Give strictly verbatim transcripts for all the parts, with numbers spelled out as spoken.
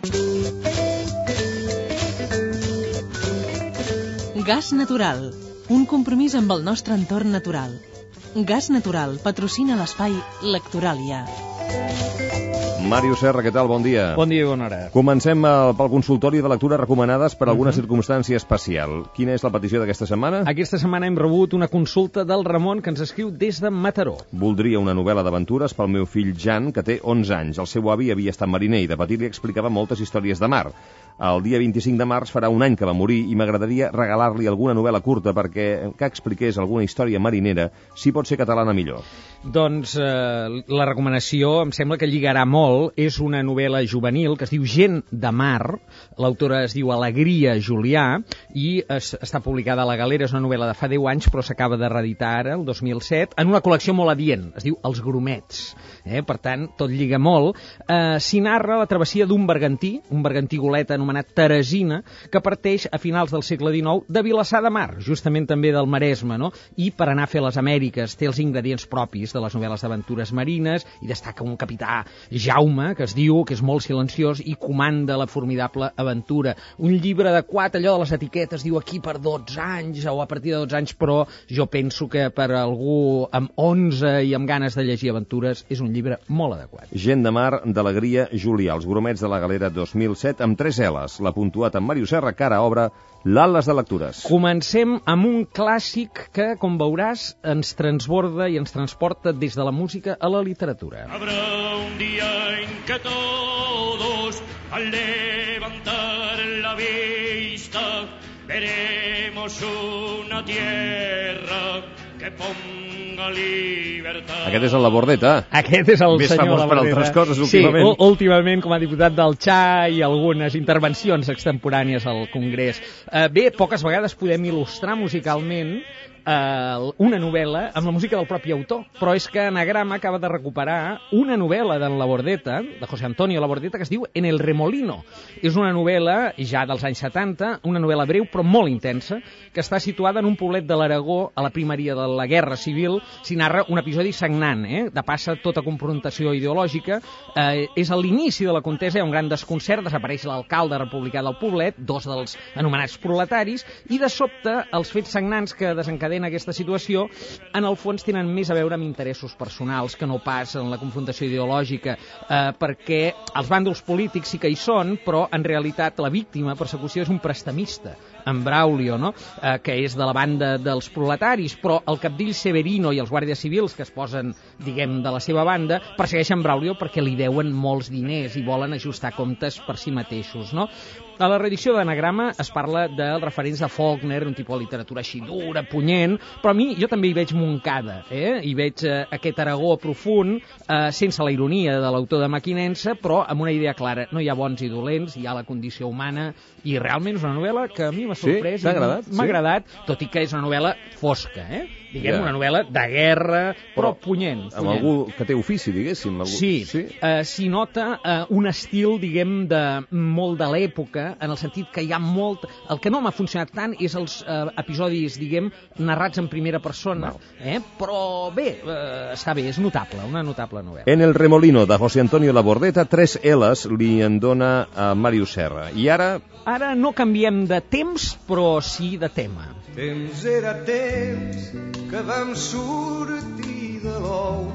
Gas Natural, un compromís amb el nostre entorn natural. Gas Natural patrocina l'espai Lectoràlia. Màrius Serra, què tal? Bon dia. Bon dia i bona hora. Comencem uh, pel consultori de lectures recomanades per alguna uh-huh. circumstància especial. Quina és la petició d'aquesta setmana? Aquesta setmana hem rebut una consulta del Ramon, que ens escriu des de Mataró. Voldria una novel·la d'aventures pel meu fill Jan, que té onze anys. El seu avi havia estat mariner i de petit li explicava moltes històries de mar. El dia vint-i-cinc de març farà un any que va morir i m'agradaria regalar-li alguna novel·la curta perquè que expliqués alguna història marinera, si pot ser catalana millor. Doncs eh, la recomanació em sembla que lligarà molt. És una novel·la juvenil que es diu Gent de mar. L'autora es diu Alegria Julià i es, està publicada a La Galera. És una novel·la de fa deu anys però s'acaba de reeditar ara, el dos mil set, en una col·lecció molt adient. Es diu Els Gromets. Eh? Per tant, tot lliga molt. Eh, S'hi narra la travessia d'un bergantí, un bergantí goleta anomenat Teresina, que parteix a finals del segle dinou de Vilassar de Mar, justament també del Maresme, no? I per anar a fer les Amèriques té els ingredients propis de les novel·les d'aventures marines i destaca un capità Jaume, que es diu, que és molt silenciós i comanda la formidable aventura. Un llibre adequat, allò de les etiquetes, diu aquí per dotze anys o a partir de dotze anys, però jo penso que per algú amb onze i amb ganes de llegir aventures és un llibre molt adequat. Gent de mar d'Alegria Julià, Els Gromets de la Galera dos mil set, amb tres L's. L'ha puntuat amb Màrius Serra, que ara obre l'Atles de Lectures. Comencem amb un clàssic que, com veuràs, ens transborda i ens transporta des de la música a la literatura. Habrá un día en que todos, al levantar la vista, veremos una tierra que ponga libertad. Aquest és el Labordeta. Aquest és el Més senyor famós per Labordeta. altres coses, últimament. Sí, últimament com a diputat del Txà i algunes intervencions extemporànies al Congrés. Eh, bé, poques vegades podem il·lustrar musicalment Uh, una novel·la amb la música del propi autor, però és que Anagrama acaba de recuperar una novel·la d'en Labordeta, de José Antonio Labordeta, que es diu En el remolino. És una novel·la ja dels anys setanta, una novel·la breu però molt intensa, que està situada en un poblet de l'Aragó a la primeria de la Guerra Civil. S'hi narra un episodi sagnant, eh? De passa tota confrontació ideològica. Eh, és a l'inici de la contesa, hi ha un gran desconcert, desapareix l'alcalde republicà del poblet, dos dels anomenats proletaris, i de sobte els fets sagnants que desencadenen en aquesta situació, en el fons tenen més a veure amb interessos personals que no pas en la confrontació ideològica, eh, perquè els bàndols polítics sí que hi són, però en realitat la víctima, persecució, és un prestamista, en Braulio, no? eh, que és de la banda dels proletaris, però el capdill Severino i els guàrdies civils que es posen, diguem, de la seva banda, persegueixen Braulio perquè li deuen molts diners i volen ajustar comptes per si mateixos, no? A la reedició d'Anagrama es parla dels referents de Faulkner, un tipus de literatura així dura, punyent, però a mi jo també hi veig Montcada, eh? Hi veig eh, aquest Aragó profund, eh, sense la ironia de l'autor de Mequinensa, però amb una idea clara. No hi ha bons i dolents, hi ha la condició humana, i realment és una novel·la que a mi m'ha sorprès. Sí? T'ha agradat? M'ha sí? agradat, tot i que és una novel·la fosca, eh? Diguem, yeah. una novel·la de guerra, però, però punyent, punyent. Amb algú que té ofici, diguéssim. Algú... Sí, sí? Eh, s'hi nota eh, un estil, diguem, de molt de l'època, en el sentit que hi ha molt... El que no m'ha funcionat tant és els eh, episodis, diguem, narrats en primera persona, no. eh? Però bé, eh, està bé, és notable, una notable novel·la. En el remolino, de José Antonio Labordeta, tres L's li en dona a Màrius Serra. I ara... Ara no canviem de temps, però sí de tema. Temps era temps que vam sortir de l'ou,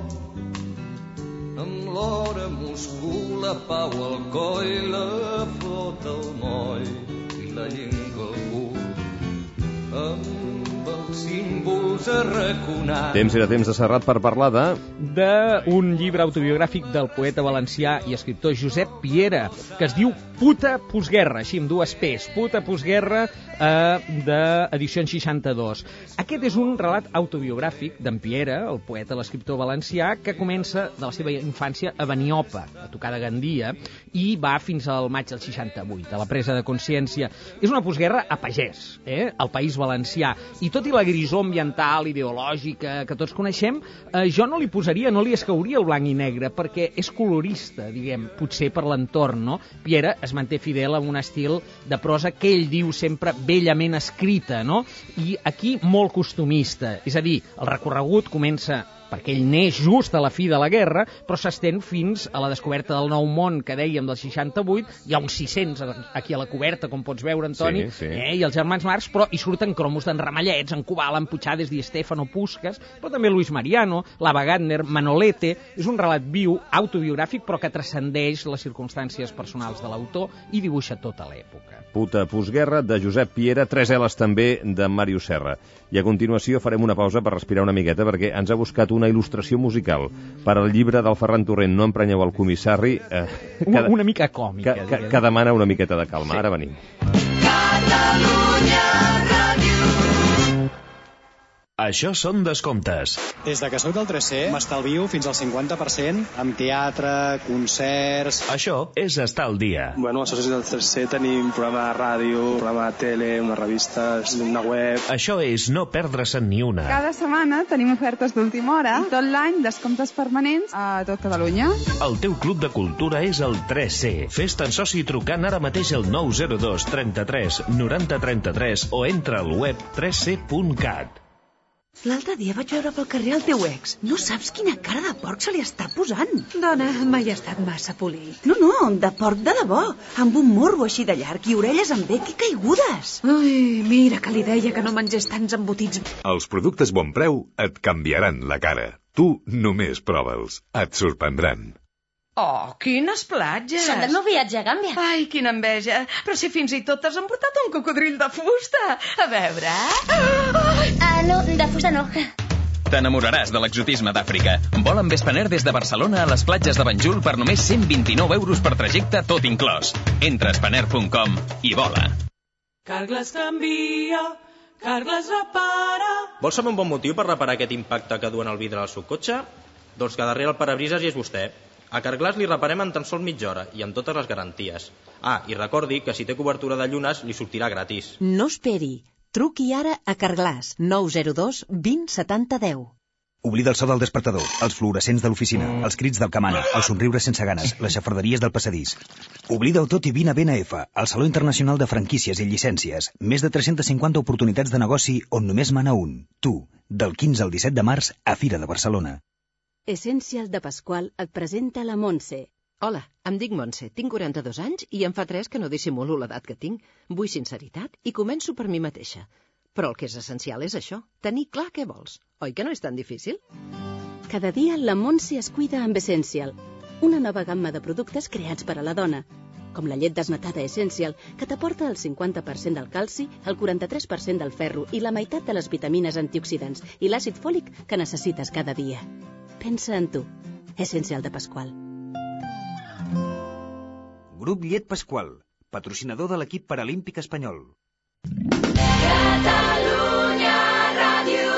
amb l'hora Moscou, la pau al coll, la flota al moll i la llengua al cul, amb els símbols arraconats. Temps era temps de Serrat per parlar de... d'un llibre autobiogràfic del poeta valencià i escriptor Josep Piera, que es diu Puta postguerra, així amb dues P's, Puta postguerra, eh, d'edicions seixanta-dos. Aquest és un relat autobiogràfic d'en Piera, el poeta, l'escriptor valencià, que comença de la seva infància a Beniopa, a tocar de Gandia, i va fins al maig del seixanta-vuit, a la presa de consciència. És una postguerra a pagès, eh, al País Valencià, i tot i la grisor ambiental, ideològica, que tots coneixem, eh, jo no li posaria, no li escauria el blanc i negre, perquè és colorista, diguem, potser per l'entorn, no? Piera es manté fidel a un estil de prosa que ell diu sempre bellament escrita, no? I aquí molt costumista, és a dir, el recorregut comença perquè ell neix just a la fi de la guerra, però s'estén fins a la descoberta del Nou Món, que dèiem, del seixanta-vuit, hi ha uns sis-cents aquí a la coberta, com pots veure, Antoni, sí, sí. Eh, i els germans Marx, però hi surten cromos d'en Ramallets, en Cubal, en Puigades, Di Stefano, Puskás, però també Luis Mariano, Lava Gardner, Manolete. És un relat viu, autobiogràfic, però que transcendeix les circumstàncies personals de l'autor i dibuixa tota l'època. Puta postguerra, de Josep Piera, tres L's també, de Màrius Serra. I a continuació farem una pausa per respirar una miqueta, perquè ens ha buscat una il·lustració musical per al llibre del Ferran Torrent, No emprenyeu el comissari, eh, que, una, una mica còmica. Que, que, que demana una miqueta de calma. Sí. Ara venim. Catalunya Ràdio. Això són descomptes. Des de que soc del tres C m'estalvio fins al cinquanta per cent amb teatre, concerts... Això és estar al dia. Bueno, als socis del tres C tenim programa de ràdio, programa de tele, una revista, una web... Això és no perdre-se'n ni una. Cada setmana tenim ofertes d'última hora i tot l'any descomptes permanents a tot Catalunya. El teu club de cultura és el tres C. Fes-te'n soci trucant ara mateix al nou zero dos trenta-tres noranta trenta-tres o entra al web tres c punt cat. L'altre dia vaig veure pel carrer el teu ex. No saps quina cara de porc se li està posant. Dona, mai ha estat massa polit. No, no, de porc de debò. Amb un morro així de llarg i orelles amb bec i caigudes. Ai, mira que li deia que no mengés tants embotits. Els productes Bon Preu et canviaran la cara. Tu només prova'ls. Et sorprendran. Oh, quines platges! Són del meu viatge a Gàmbia. Ai, quina enveja! Però si fins i tot t'has emportat un cocodril de fusta! A veure... Ah, no, de fusta no. T'enamoraràs de l'exotisme d'Àfrica. Vola amb Spanair des de Barcelona a les platges de Banjul per només cent vint-i-nou euros per trajecte, tot inclòs. Entra a spanair punt com i vola. Carglass canvia, Carglass repara... Vols saber un bon motiu per reparar aquest impacte que duen el vidre al seu cotxe? Doncs que darrere el parabrises hi és vostè. A Carglass li reparem en tan sols mitja hora i amb totes les garanties. Ah, i recordi que si té cobertura de llunes li sortirà gratis. No esperi. Truqui ara a Carglass nou zero dos vint setanta deu. Oblida el so del despertador, els fluorescents de l'oficina, els crits del que mana, els somriures sense ganes, les xafarderies del passadís. Oblida-ho tot i vine a B N F, el Saló Internacional de Franquícies i Llicències. Més de tres-centes cinquanta oportunitats de negoci on només mana un. Tu, del quinze al disset de març a Fira de Barcelona. Essential de Pasqual et presenta la Montse. Hola, em dic Montse, tinc quaranta-dos anys i em fa tres que no dissimulo l'edat que tinc. Vull sinceritat i començo per mi mateixa. Però el que és essencial és això, tenir clar què vols. Oi que no és tan difícil? Cada dia la Montse es cuida amb Essential, una nova gamma de productes creats per a la dona, com la llet desnatada Essential, que t'aporta el cinquanta per cent del calci, el quaranta-tres per cent del ferro i la meitat de les vitamines antioxidants i l'àcid fòlic que necessites cada dia. Pensa en tu. Essencial de Pasqual. Grup Llet Pasqual, patrocinador de l'equip paralímpic espanyol. Catalunya Ràdio.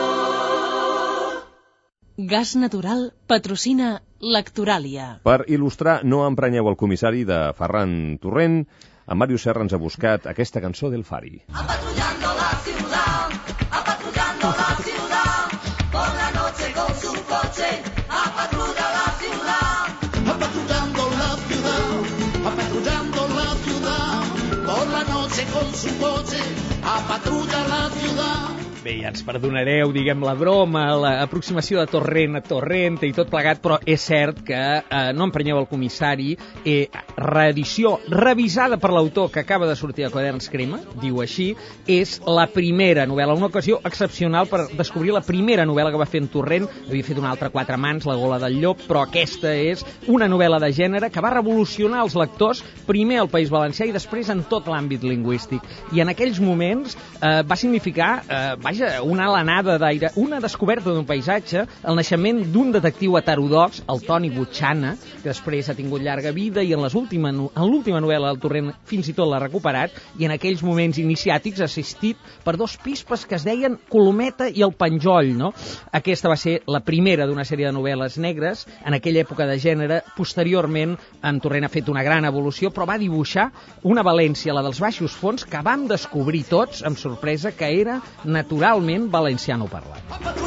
Gas Natural patrocina Lectoràlia. Per il·lustrar No emprenyeu el comissari de Ferran Torrent, en Màrius Serra ens ha buscat aquesta cançó del Fari. Apatrullando la ciudad, apatrullando la ciudad, por la noche con su coche, apatrulla la ciudad. Apatrullando la ciudad, apatrullando la ciudad, por la noche con su coche, apatrulla la ciudad. Bé, ja ens perdonareu, diguem, la broma, l'aproximació de Torrent a Torrent i tot plegat, però és cert que eh, No emprenyeu el comissari, eh, reedició revisada per l'autor que acaba de sortir a Quaderns Crema, diu així, és la primera novel·la, una ocasió excepcional per descobrir la primera novel·la que va fer en Torrent. Havia fet una altra Quatre mans, La gola del llop, però aquesta és una novel·la de gènere que va revolucionar els lectors, primer al País Valencià i després en tot l'àmbit lingüístic. I en aquells moments eh, va significar... Eh, Vaja, una alenada d'aire, una descoberta d'un paisatge, el naixement d'un detectiu heterodox, el Toni Butxana, que després ha tingut llarga vida i en l'última novel·la del Torrent fins i tot l'ha recuperat, i en aquells moments iniciàtics assistit per dos pispes que es deien Colometa i el Penjoll, no? Aquesta va ser la primera d'una sèrie de novel·les negres, en aquella època de gènere. Posteriorment, en Torrent ha fet una gran evolució, però va dibuixar una València, la dels baixos fons, que vam descobrir tots, amb sorpresa, que era natural. Naturalment valenciano parlant.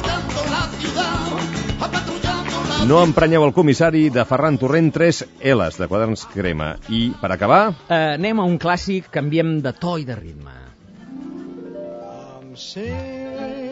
No emprenyeu el comissari de Ferran Torrent, tres L's de Quaderns Crema. I, per acabar... Uh, anem a un clàssic, canviem de to i de ritme. I'm singing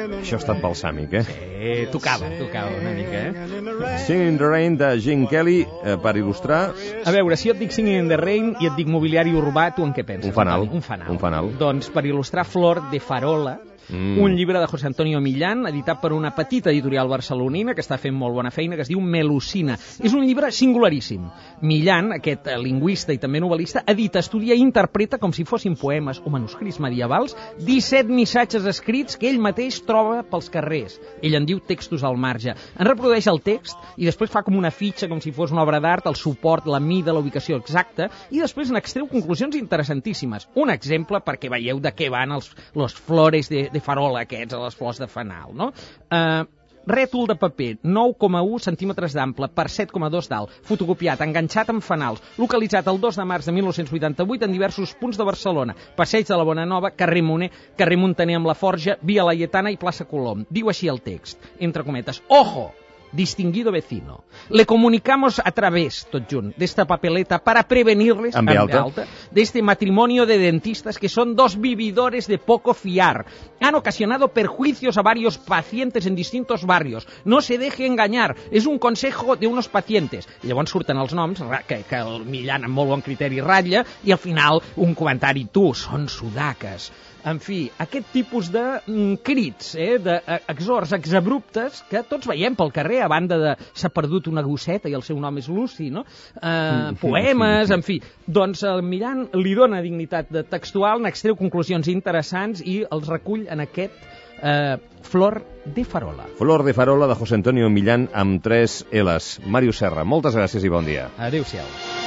Això ha estat balsàmic, eh? Sí, tocava, tocava una mica, eh? Singing in the Rain de Gene Kelly, eh, per il·lustrar... A veure, si jo et dic Singing in the Rain i et dic mobiliari urbà, tu en què penses? Un fanal. Un fanal. Un fanal. Doncs per il·lustrar Flor de Farola, Mm. un llibre de José Antonio Millán, editat per una petita editorial barcelonina que està fent molt bona feina, que es diu Melusina. És un llibre singularíssim. Millán, aquest lingüista i també novel·lista, edita, estudia i interpreta com si fossin poemes o manuscrits medievals disset missatges escrits que ell mateix troba pels carrers. Ell en diu textos al marge. En reprodueix el text i després fa com una fitxa, com si fos una obra d'art, el suport, la mida, la ubicació exacta, i després n'extreu conclusions interessantíssimes. Un exemple perquè veieu de què van els, los flores de, de farola aquests, a les flors de fanal, no? Eh... Rètol de paper, nou coma u centímetres d'ample per set coma dos d'alt, fotocopiat, enganxat amb fanals, localitzat el dos de març de mil nou-cents vuitanta-vuit en diversos punts de Barcelona, Passeig de la Bonanova, carrer Moner, carrer Muntaner amb la Forja, Via Laietana i plaça Colom. Diu així el text, entre cometes, ojo, distinguido vecino. Le comunicamos a través, tot junt, de esta papeleta para prevenirles, en ve alta, alta, de este matrimonio de dentistas que son dos vividores de poco fiar. Han ocasionado perjuicios a varios pacientes en distintos barrios. No se deje engañar. Es un consejo de unos pacientes. I llavors surten els noms, que, que el Millán amb molt bon criteri ratlla, i al final un comentari, tu, són sudaques. En fi, aquest tipus de mm, crits, eh, d'exhorts exabruptes que tots veiem pel carrer, a banda de s'ha perdut una gosseta i el seu nom és Lucy, no? Eh, poemes, en fi. Doncs el Millán li dona dignitat de textual, n'extreu conclusions interessants i els recull en aquest eh, Flor de Farola. Flor de Farola de José Antonio Millán amb tres L's. Màrius Serra, moltes gràcies i bon dia. Adéu-siau.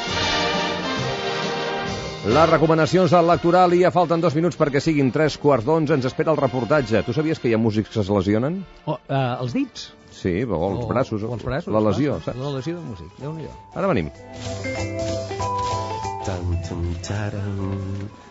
Les recomanacions al lectoral i ja falten dos minuts perquè siguin tres quarts d'onze. Ens espera el reportatge. Tu sabies que hi ha músics que es lesionen? Oh, uh, els dits? Sí, o els o, braços. O els braços. La lesió. Saps? La lesió de músic. Déu-n'hi-do. Ara venim. Tan, tan, taran.